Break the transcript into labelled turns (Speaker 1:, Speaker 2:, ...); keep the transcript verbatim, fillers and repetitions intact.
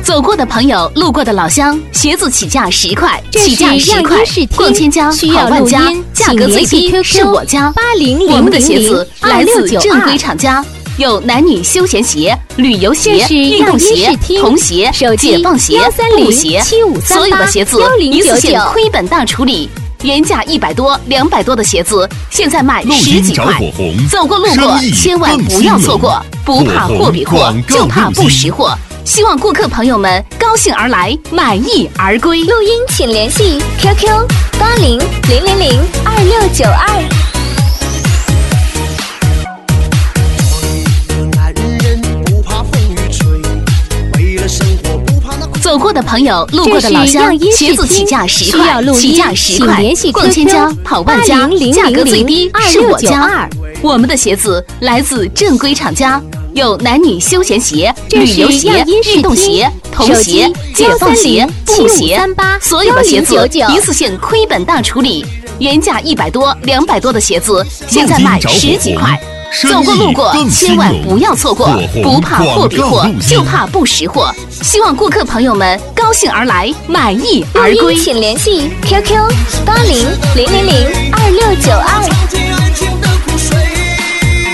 Speaker 1: 走过的朋友，路过的老乡，鞋子起价十块，起价十块。逛千家，跑万家，价格最低是我家。八零零零零我们的鞋子来自正规厂家。有男女休闲鞋、旅游鞋、运动鞋、童鞋、解放鞋、布鞋，所有的鞋子一次性亏本大处理。原价一百多、两百多的鞋子，现在卖十几块。走过路过，千万不要错过。不怕货比货，就怕不识货。希望顾客朋友们高兴而来，满意而归。
Speaker 2: 录音请联系 Q Q 八零零零零二六九二。
Speaker 1: 走过的朋友，路过的老乡，鞋子起价十块，起价十块。逛千家，跑万家，价格最低是我家。我们的鞋子来自正规厂家，有男女休闲鞋、旅游鞋、运动鞋、童鞋、解放鞋、布鞋，所有的鞋子一次性亏本大处理。原价一百多、两百多的鞋子，现在卖十几块。走过路过，千万不要错过。不怕货比货，就怕不识货。希望顾客朋友们高兴而来，满意而归。
Speaker 2: 请联系 Q Q 八零零零零二六九二。